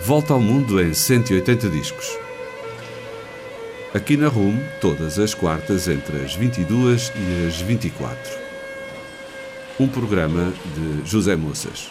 Volta ao mundo em 180 discos. Aqui na RUM, todas as quartas entre as 22 e as 24. Um programa de José Moças.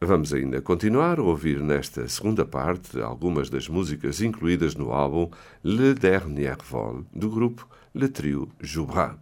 Vamos ainda continuar a ouvir nesta segunda parte algumas das músicas incluídas no álbum Le Dernier Vol, do grupo Le Trio Joubran.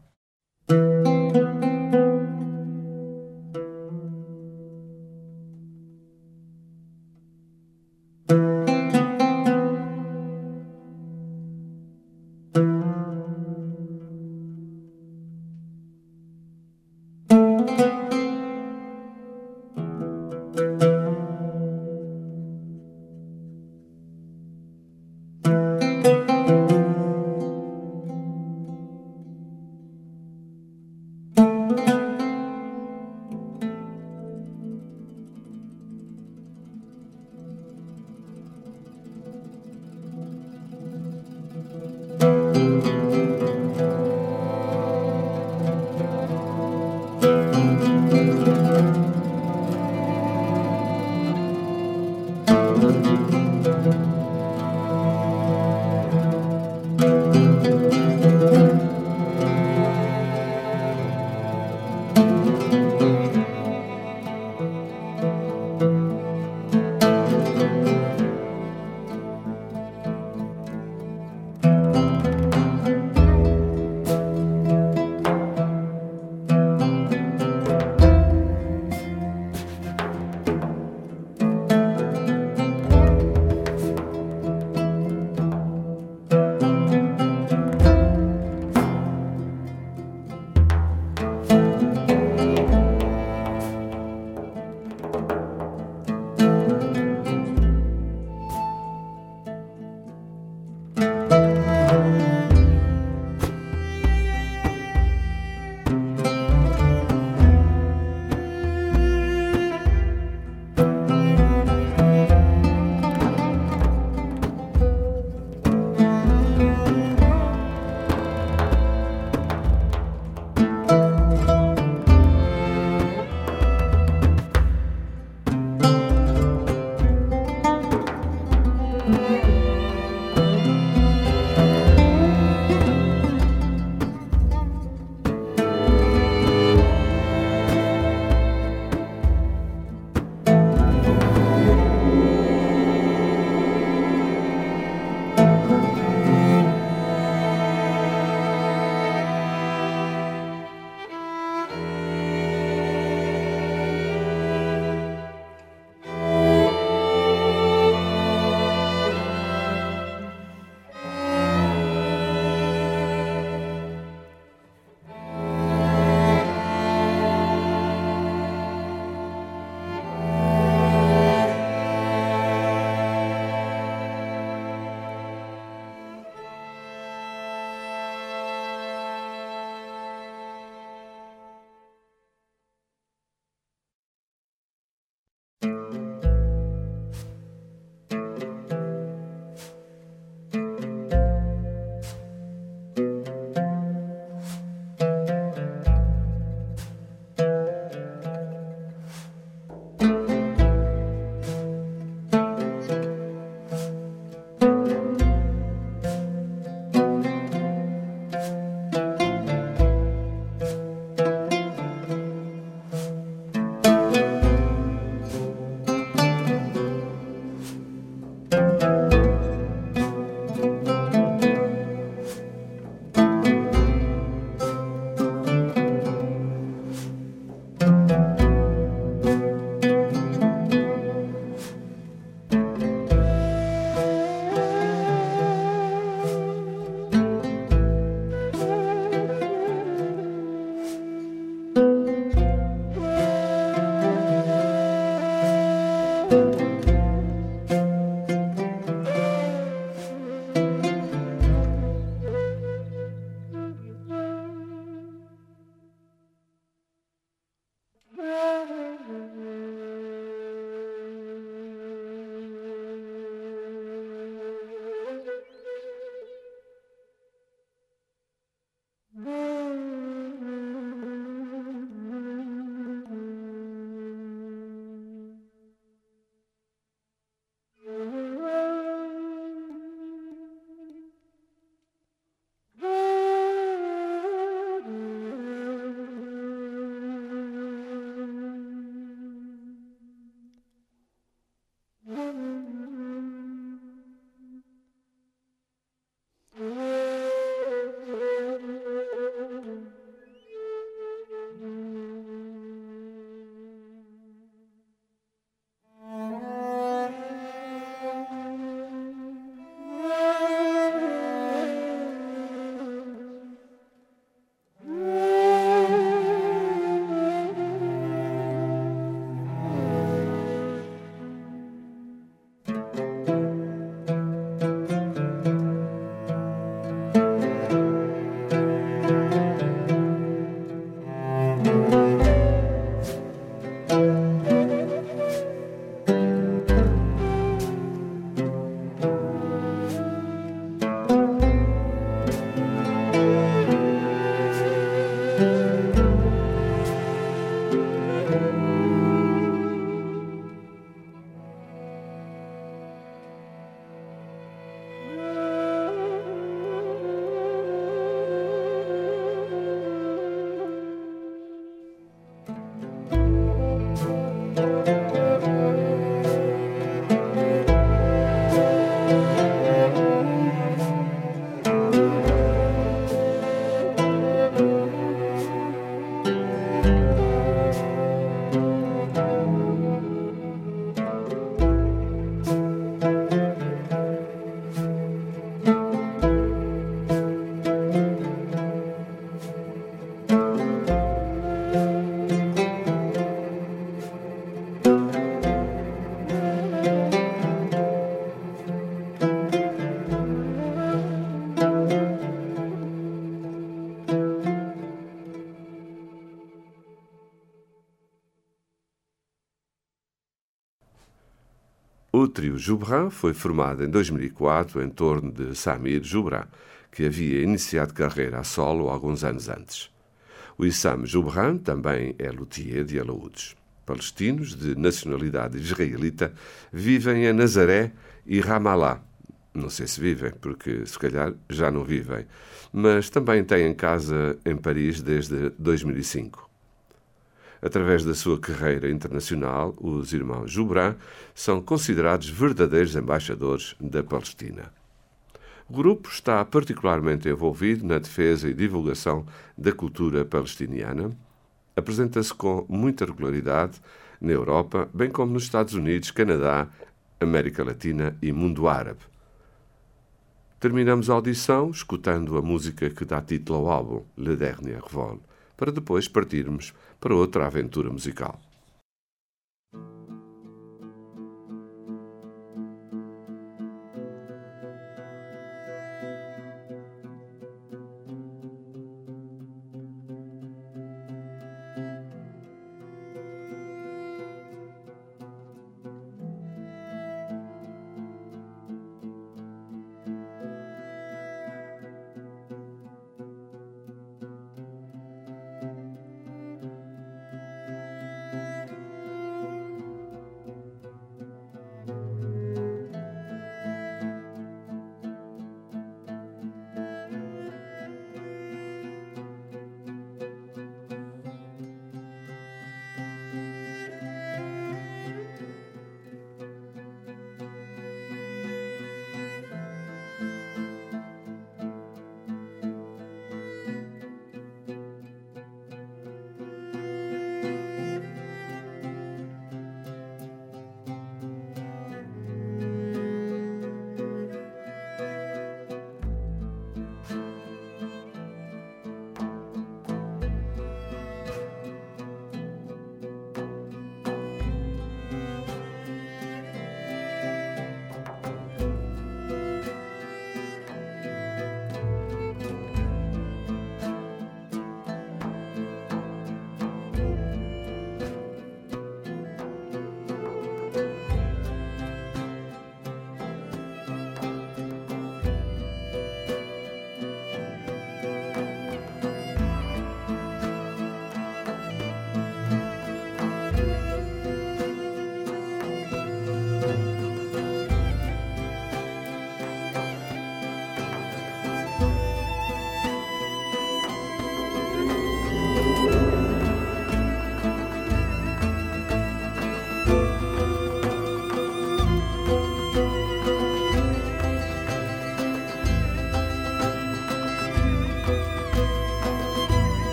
O trio Joubran foi formado em 2004 em torno de Samir Joubran, que havia iniciado carreira a solo alguns anos antes. O Issam Joubran também é luthier de alaúdes. Palestinos de nacionalidade israelita vivem em Nazaré e Ramallah. Não sei se vivem, porque se calhar já não vivem, mas também têm casa em Paris desde 2005. Através da sua carreira internacional, os irmãos Joubran são considerados verdadeiros embaixadores da Palestina. O grupo está particularmente envolvido na defesa e divulgação da cultura palestiniana. Apresenta-se com muita regularidade na Europa, bem como nos Estados Unidos, Canadá, América Latina e mundo árabe. Terminamos a audição escutando a música que dá título ao álbum, Le Dernier Vol, para depois partirmos para outra aventura musical.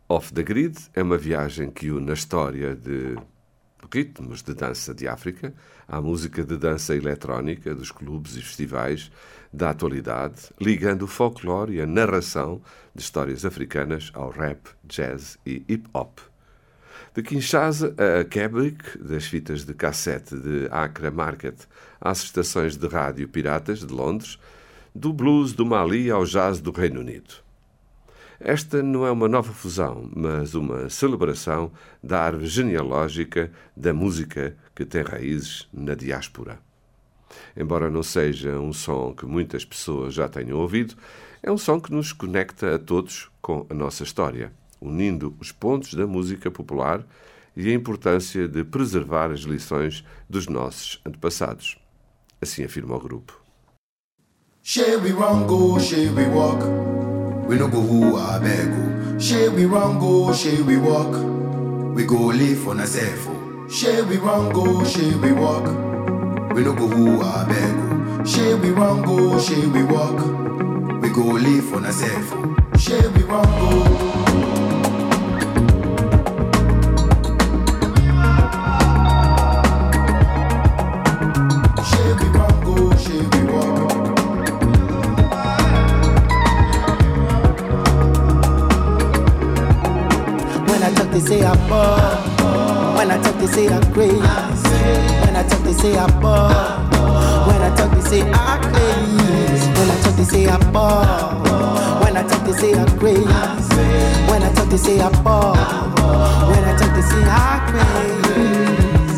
Off the Grid é uma viagem que une a história de ritmos de dança de África à música de dança eletrónica dos clubes e festivais da atualidade, ligando o folclore e a narração de histórias africanas ao rap, jazz e hip-hop. De Kinshasa a Quebec, das fitas de cassete de Accra Market às estações de rádio piratas de Londres, do blues do Mali ao jazz do Reino Unido. Esta não é uma nova fusão, mas uma celebração da árvore genealógica da música que tem raízes na diáspora. Embora não seja um som que muitas pessoas já tenham ouvido, é um som que nos conecta a todos com a nossa história, unindo os pontos da música popular e a importância de preservar as lições dos nossos antepassados. Assim afirma o grupo. Shall we run, go, shall we walk? We no go who I beg go. Shall we run, go, shall we walk? We go live on a self. Shall we run, go, shall we walk? We no go who I beg go. Shall we run, go, shall we walk? We go live on a self. Shall we run, go? They say I ball. When I talk, they say I crazy. When I talk, they say I ball. When I talk, they say I crazy. When I talk, they say I ball. When I talk, they say I crazy. When I talk, they say I ball. When I talk, they say I crazy.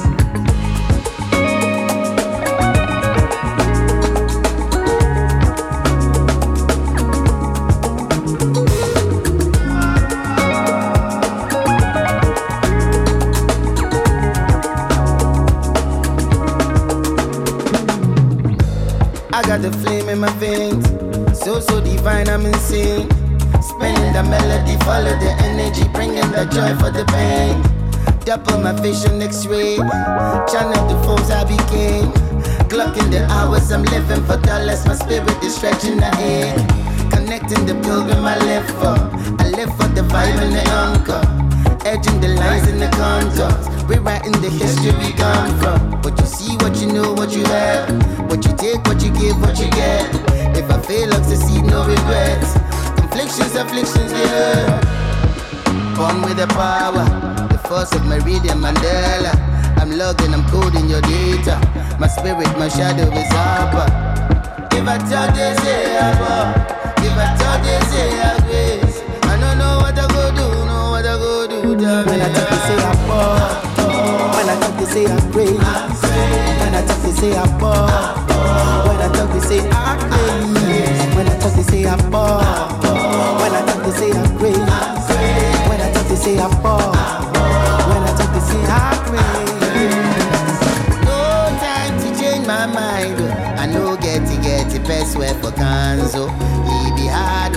I got the flame in my veins, so divine, I'm insane. Spinning the melody, follow the energy, bringing the joy for the pain. Double my vision X-ray, channel the foes I became. Clocking the hours, I'm living for dollars, my spirit is stretching the air. Connecting the pilgrim I live for, I live for the vibe and the anchor. Edging the lines and the contours, rewriting the history we come from. What you see, what you know, what you have. What you take, what you give, what you get. If I fail, I'll succeed, no regrets. Conflictions, afflictions, yeah. Born with the power, the force of my reading Mandela. I'm logging, I'm coding your data. My spirit, my shadow is upper. If I talk, they say I ball. If I talk, they say I grace. I don't know what I go do, know what I go do. When I talk, they say I ball. When I talk, they say I grace. When I talk, they say I ball. When I talk, they say I crazy. When I talk, they say I ball. When I talk, they say I crazy. When I talk, they say I ball. When I talk, they say I crazy. No time to change my mind. I know get the best way for Kanzo. He be hard.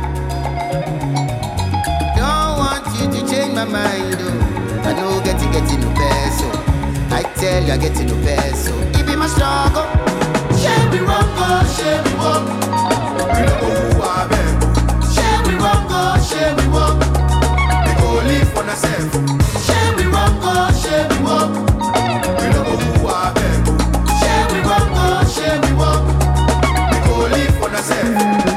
Don't want you to change my mind. I know get no peso. I tell you I get no peso. It be my struggle. Shall we run, go, shall we walk? We don't go who I beg. Shall we run, go, shall we walk? We go live for ourselves. Shall we run, go, shall we walk? We don't go who I beg. Shall we run, go, shall we walk? We go live for ourselves.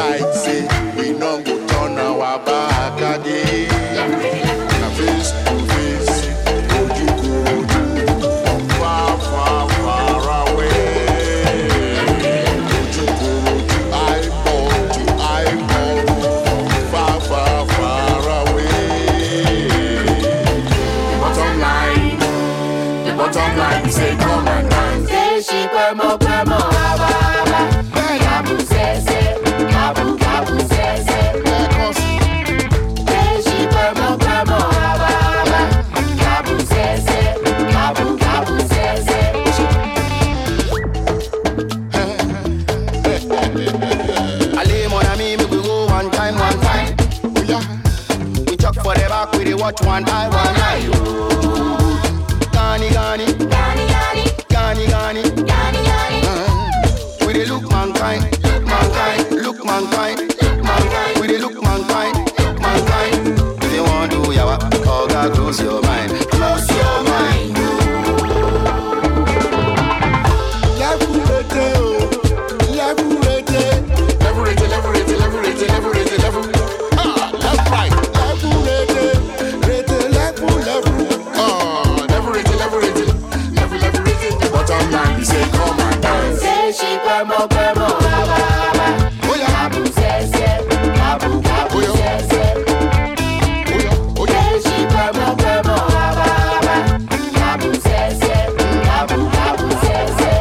side, say we no go turn our back again. Na face to face, ojú korojú, far, far, far away. Ojú korojú, eyeball to eyeball, far, far, far away. The bottom line, we say come and dance. Say she kwemo, aba, aba. Kabu sese, kabu, kabu sese. Say she kwemo, aba, aba. Kabu sese, kabu, kabu sese. Ali, mon ami, me we go one time. Oh yeah, We chuck for the back, we dey watch one eye. Gani, gani, Gani, gani, gani, gani. gani, gani. We dey look mankind. We dey look mankind. If you want do yawa, oh God, close your mind. left, right, level. The bottom line, we say come and dance. Say she kwemo, aba, aba. Oh yeah, Kabu sese, kabu, kabu sese. oh yeah. Say she kwemo, aba, aba. Kabu sese, kabu, kabu sese.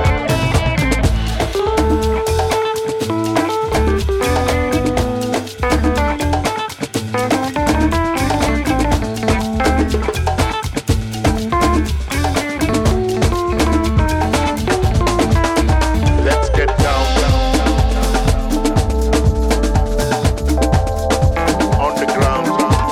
Let's get down on the ground.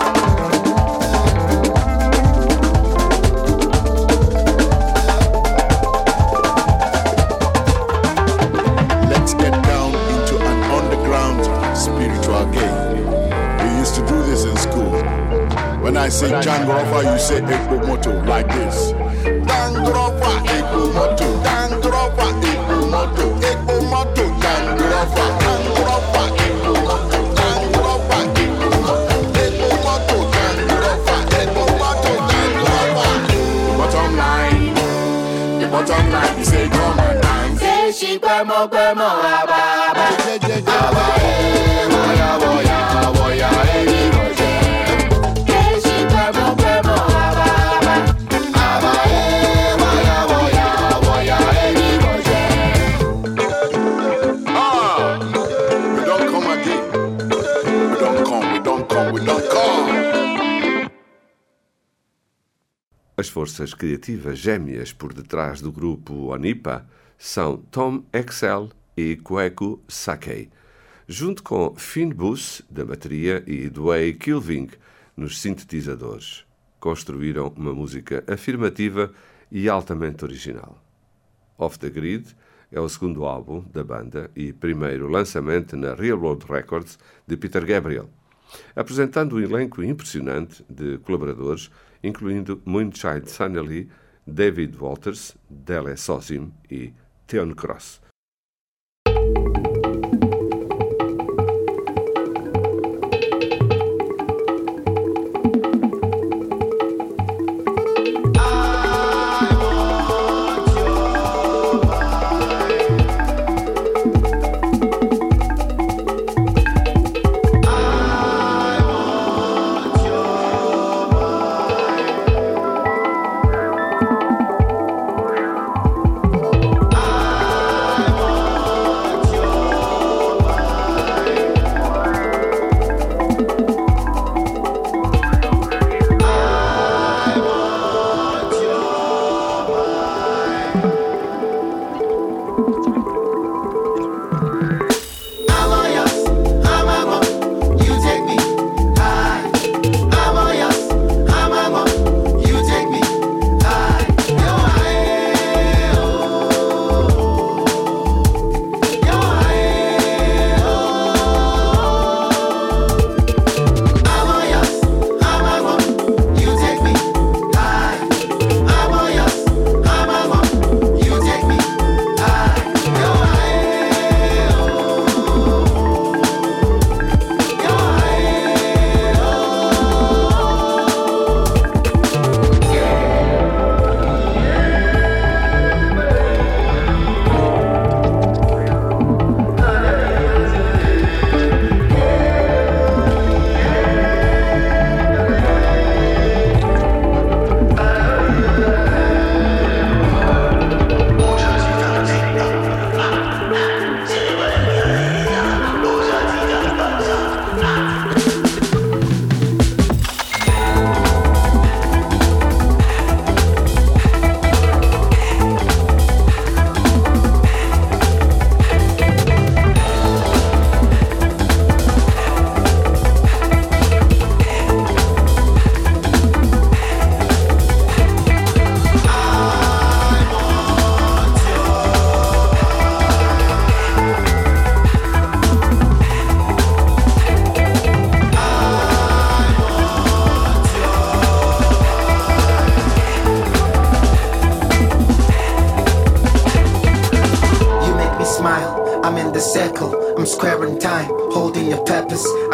Let's get down into an underground spiritual game. We used to do this in school. When I say Jangrofa, you say Ekpo Moto like this. Jangrofa, Ekpo Moto, Jangrofa, Ekpo Moto, Ekpo Moto, Jangrofa, Jangrofa, Ekpo Moto, Jangrofa, Ekpo Moto, Ekpo Moto, Jangrofa, Ekpo Moto, Jangrofa. The bottom line, we say come and dance. Say she kwemo, aba, aba. Aba, boya, boya, boya, boya. Say she kwemo, aba, aba. Aba, boya, boya, boya, We don't come again. We don't come. As forças criativas gêmeas por detrás do grupo Onipa são Tom Excel e Kweku Sakei, junto com Finn Bus, da bateria, e Dwayne Kilving, nos sintetizadores. Construíram uma música afirmativa e altamente original. Off the Grid é o segundo álbum da banda e primeiro lançamento na Real World Records de Peter Gabriel, apresentando um elenco impressionante de colaboradores, incluindo Moonchild Sunny Lee, David Walters, Dele Sosim e Theon Cross.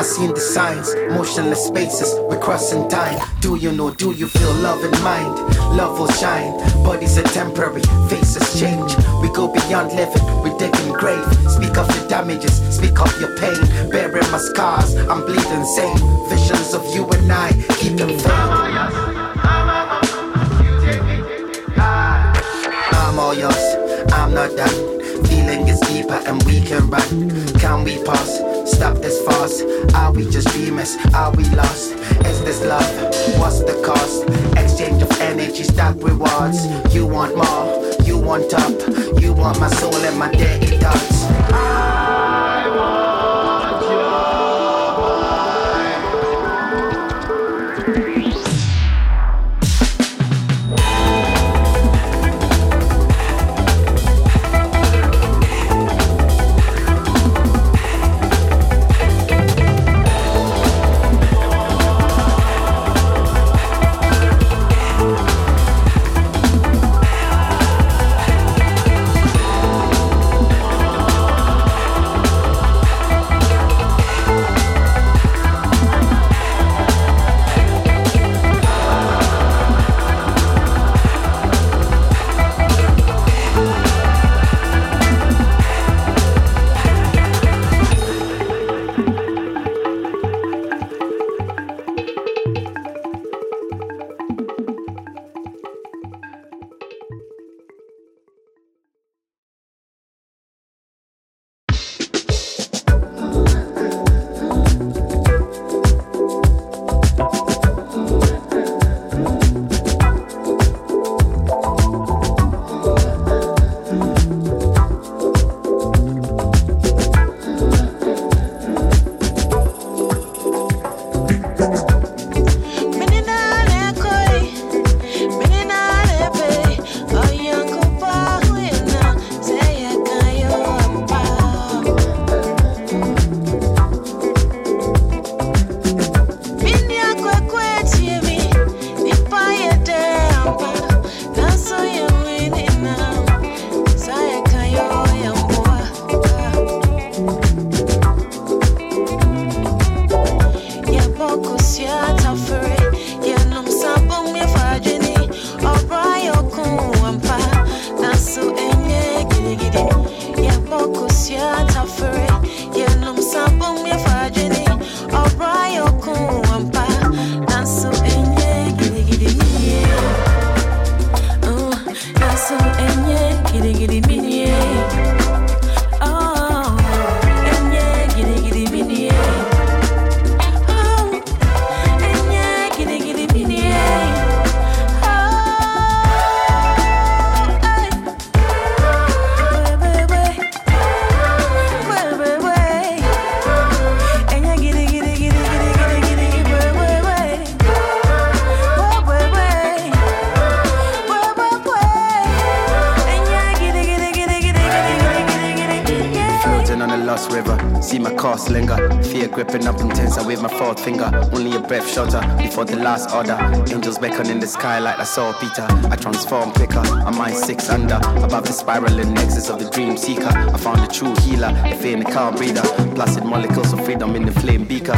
seen the signs, motionless spaces, we're crossing time. Do you know, do you feel love in mind? Love will shine, bodies are temporary, faces change. We go beyond living, we digging grave. Speak of the damages, speak of your pain. Bearing my scars, I'm bleeding sane. Visions of you and I, keep them vague. I'm all yours, I'm not done. Feeling is deeper and we can run. Can we pause? Stop this farce. Are we just dreamers? Are we lost? Is this love? What's the cost? Exchange of energy, stack rewards. You want more, you want up. You want my soul and my dirty thoughts. I want your body. Before the last order, angels beckon in the sky like I saw Peter. I transform quicker, I'm mind 6 under. Above the spiraling nexus of the dream seeker, I found a true healer, a fear in the calm breather. Placid molecules of freedom in the flame beaker.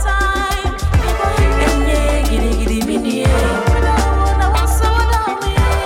One step at a time.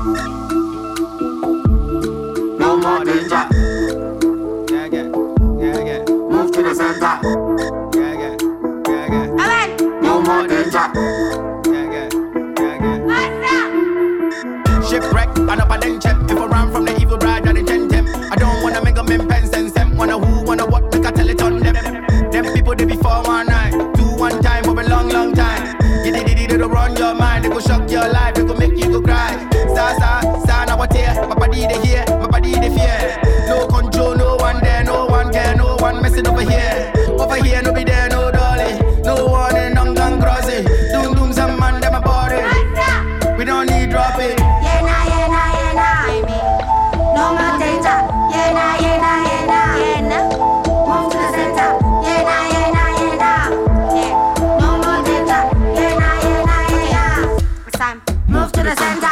No more danger. Move to the center. No more danger. Shipwreck, and up a den check. If I run from the evil bride, I intend them. I don't wanna make them in pens and them. Wanna who, wanna what, make I tell it on them. Them people, they be 419. 2 1 time, for a long, long time. They run your mind, they go shock your life, they go make you go cry. Sa, now what here? My body they hear, my body they fear. No control, no one there, no one care, no one messing over here. Over here, no be there, no dolly. No one in Nong Gang Crossing. Doom, some man, them a body. We don't need drop it. Yeah, no more danger. Yeah, nah. Move to the center. Yeah, nah. Yeah, no more danger. Yeah, nah. It's time. Move to the center.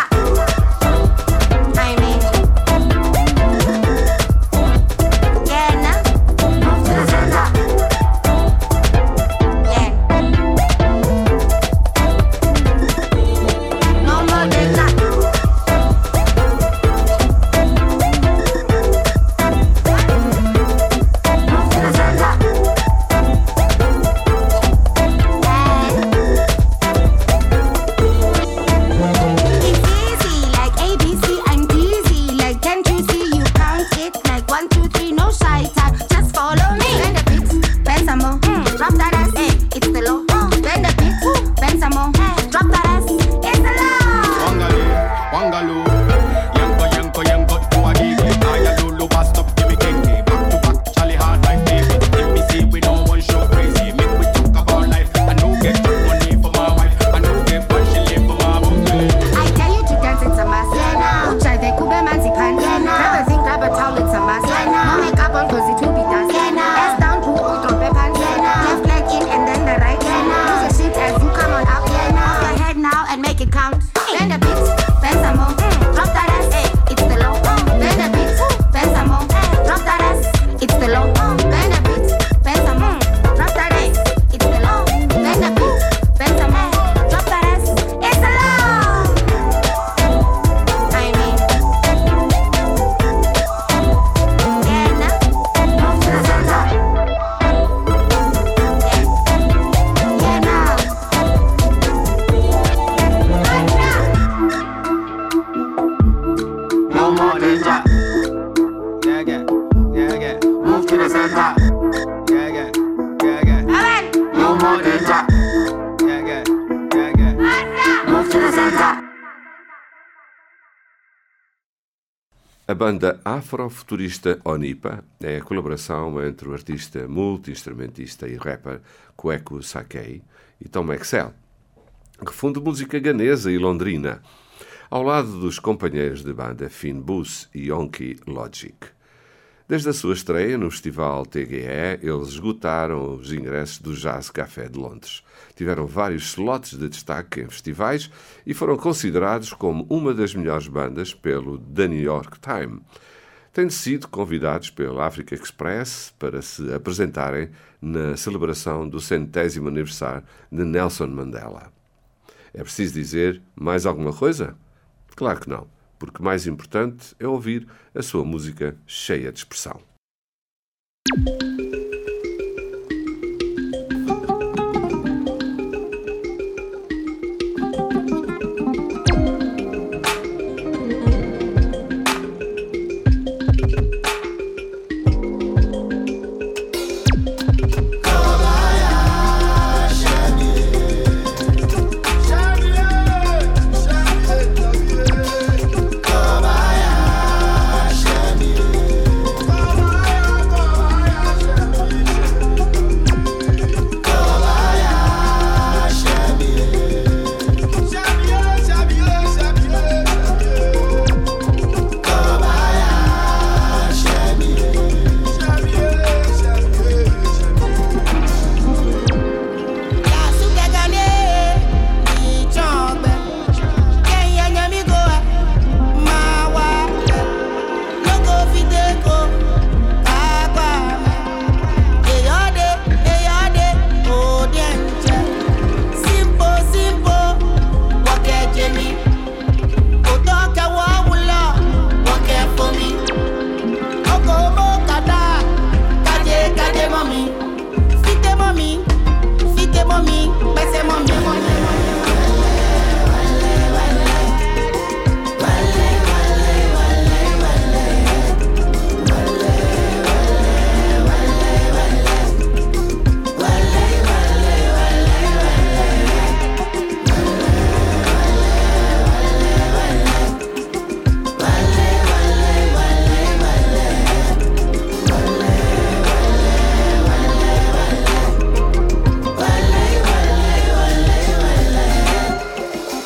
A banda afrofuturista Onipa é a colaboração entre o artista multi-instrumentista e rapper Kweku Sakei e Tom Excel, que funde música ganesa e londrina, ao lado dos companheiros de banda Finn Bus e Yonki Logic. Desde a sua estreia no Festival TGE, eles esgotaram os ingressos do Jazz Café de Londres. Tiveram vários slots de destaque em festivais e foram considerados como uma das melhores bandas pelo The New York Times. Têm sido convidados pela Africa Express para se apresentarem na celebração do 100º aniversário de Nelson Mandela. É preciso dizer mais alguma coisa? Claro que não, porque mais importante é ouvir a sua música cheia de expressão.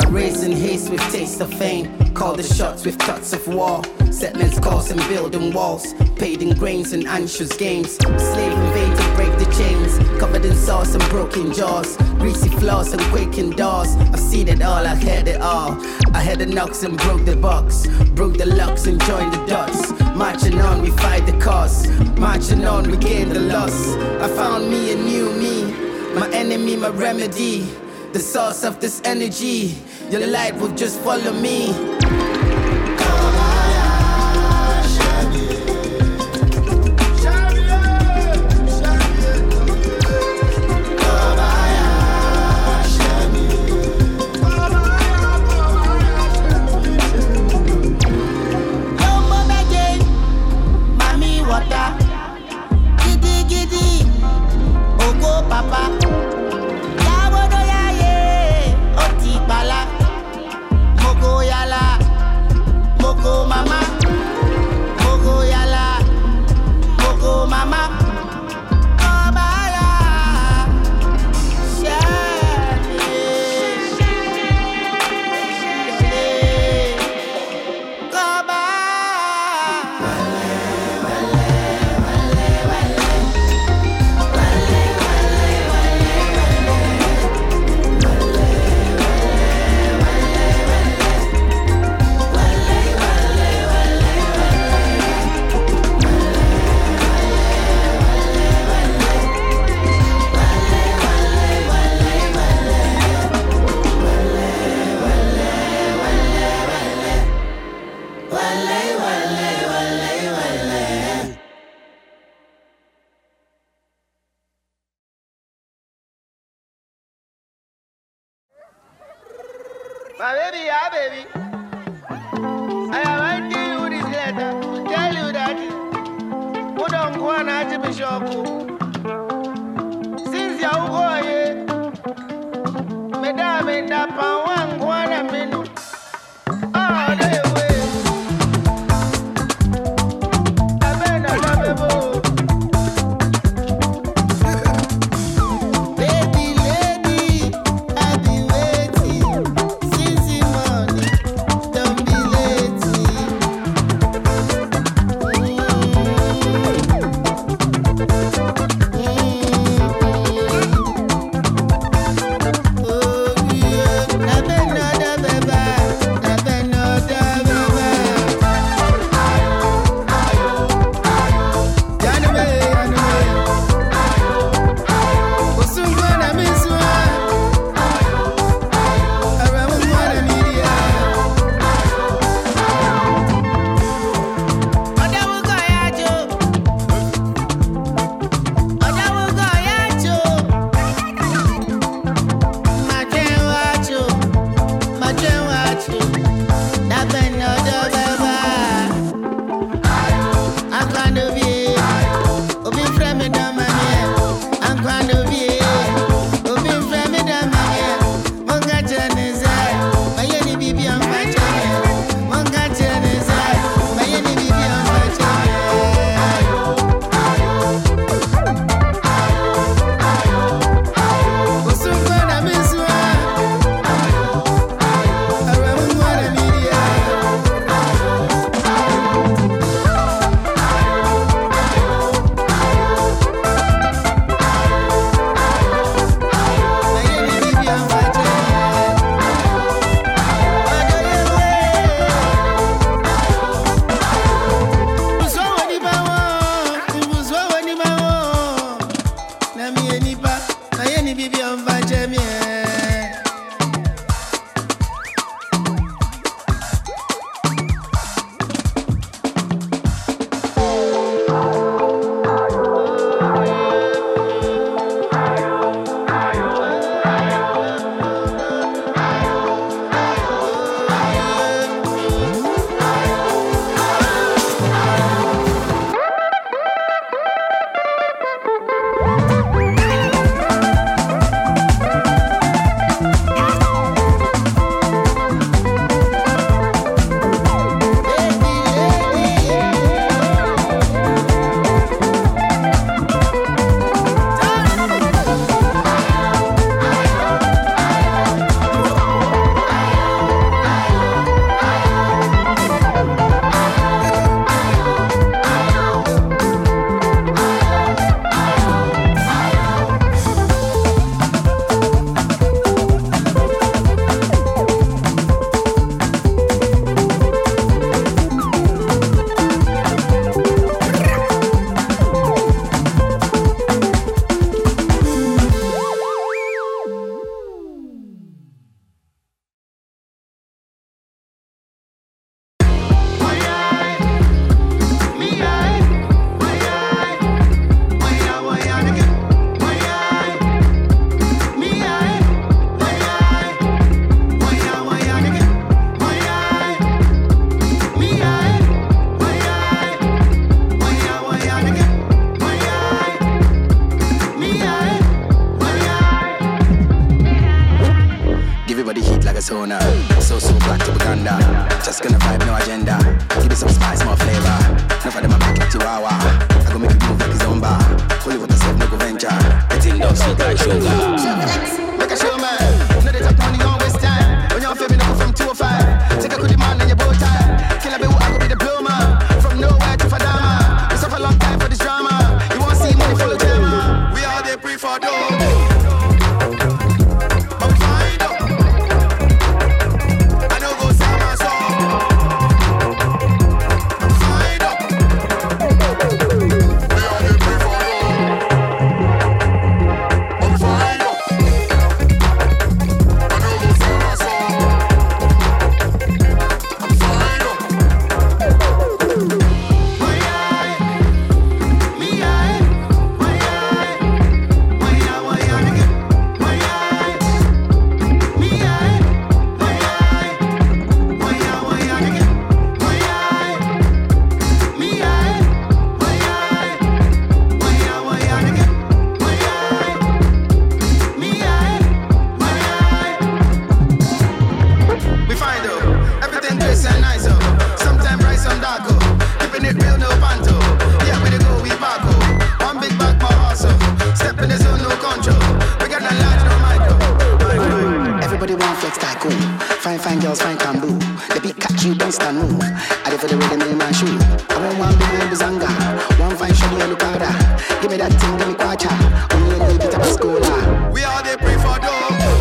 I raise in haste with taste of fame. Call the shots with thoughts of war. Settlements, cause and building walls. Paid in grains and anxious games. Slave in vain to break the chains. Covered in sauce and broken jaws. Greasy floors and quaking doors. I've seen it all, I heard it all. I had the knocks and broke the box. Broke the locks and joined the dots. Marching on, we fight the cause. Marching on, we gain the loss. I found me a new me. My enemy, my remedy. The source of this energy. Your light will just follow me. My baby, yeah, baby. I am writing you this letter to tell you that you don't go on at the shop. Since you go here, Madame in the pound, 1 minute. Oh, they way. I better love you. So black to Uganda. Just gonna vibe, no agenda. Give it some spice, more flavor. No for them a back like Chihuahua. I go make it move like a zomba. Holy what I said, no go venture. It's in those sweet like sugar. Make a show, man. No, they talk money, don't waste time. When you're feeling up from 205, take a good man and your bow tie. Kill a bit, I go be the blow, man. From nowhere to Fadama. We suffer a long time for this drama. You won't see money full of drama. We are the pre for dough. Fine girls, fine bamboo. The big catch you don't stand move. I did for the rhythm in my shoe. I want one big man bizanga. One fine shawty and look at that. Give me that thing, give me kwacha. Only a little bit of a scholar. We are the pre for dough.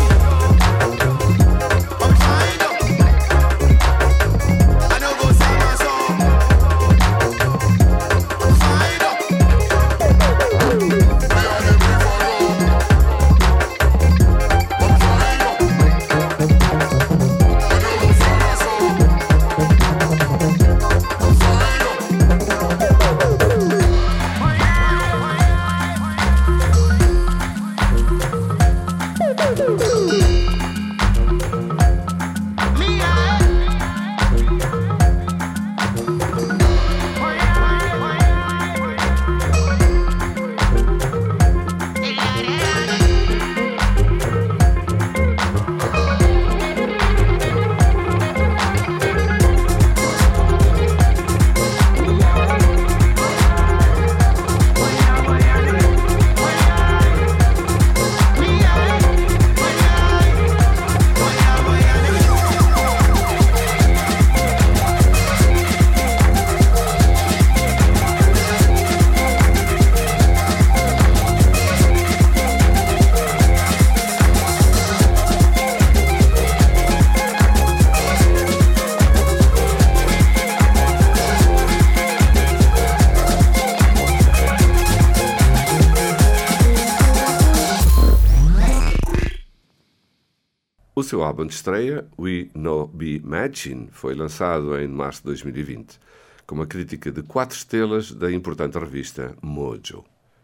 O seu álbum de estreia, We No Be Matching, foi lançado em março de 2020, com uma crítica de 4 estrelas da importante revista Mojo.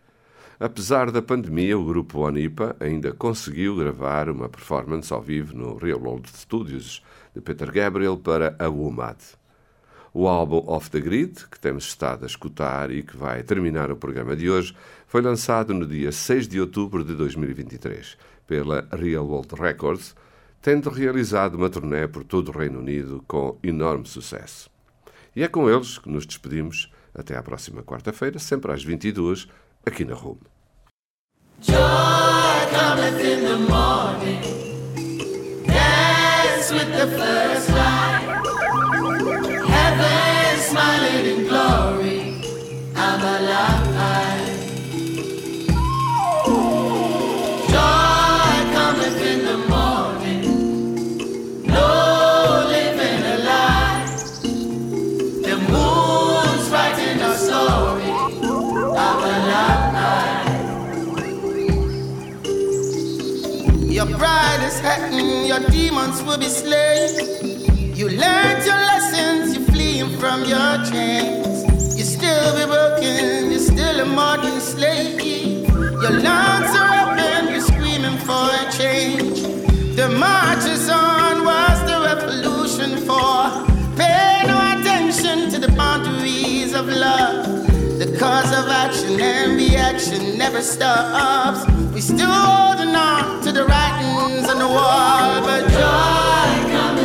Apesar da pandemia, o grupo Onipa ainda conseguiu gravar uma performance ao vivo no Real World Studios de Peter Gabriel para a WOMAD. O álbum Off the Grid, que temos estado a escutar e que vai terminar o programa de hoje, foi lançado no dia 6 de outubro de 2023 pela Real World Records, tendo realizado uma turnê por todo o Reino Unido com enorme sucesso. E é com eles que nos despedimos até à próxima quarta-feira, sempre às 22h, aqui na Room. Joy cometh in the morning, dance with the first light, heaven smiling in glory, I'm alive. Joy cometh in the morning, no living a lie, the moon's writing our story, I'm alive. Your bride is hating, your demons will be slain. You learned your lessons, you're fleeing from your chains. You still be broken, you're still a modern slave. Your lungs are open, you're screaming for a change. The march is on, what's the revolution for? Pay no attention to the boundaries of love. The cause of action and reaction never stops. We still holding on to the writings on the wall, but joy comes.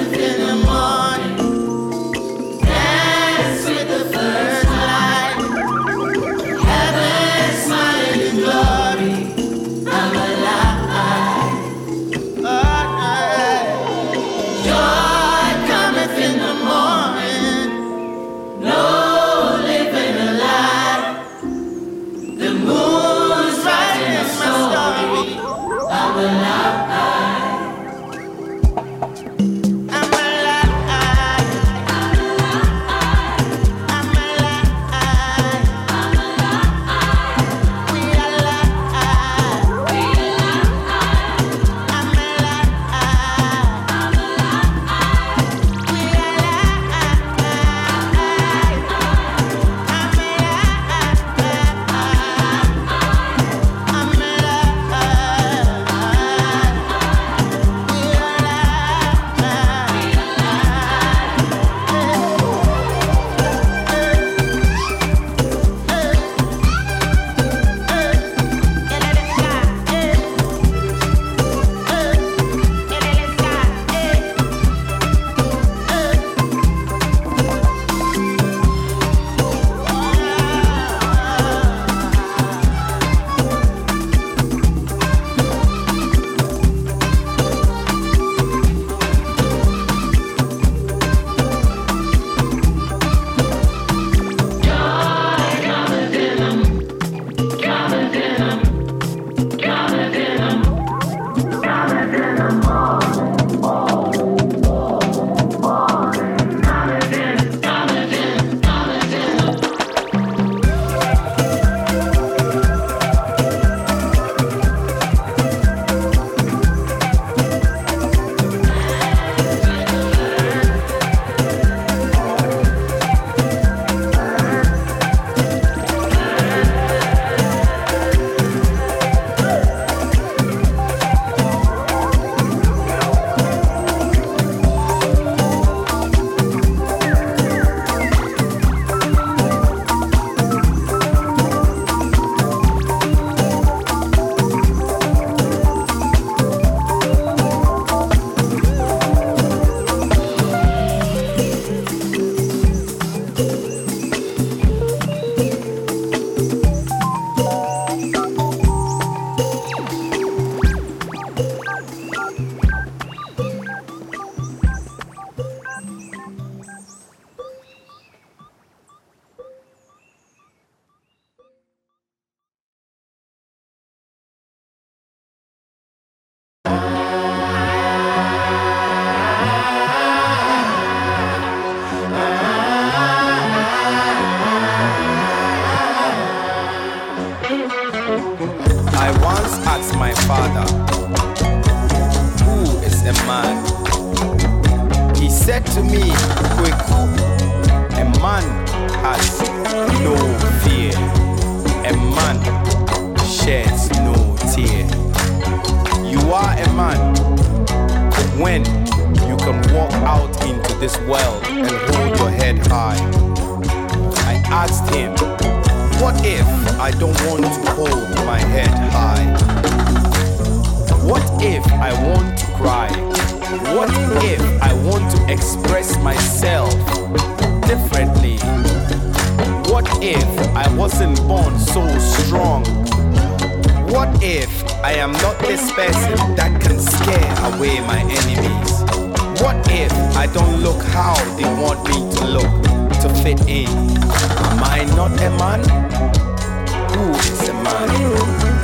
said to me, Kweku, a man has no fear. A man sheds no tear. You are a man when you can walk out into this world and hold your head high. I asked him, what if I don't want to hold my head high? What if I want to cry? What if I want to express myself differently? What if I wasn't born so strong? What if I am not this person that can scare away my enemies? What if I don't look how they want me to look to fit in? Am I not a man? Who is a man?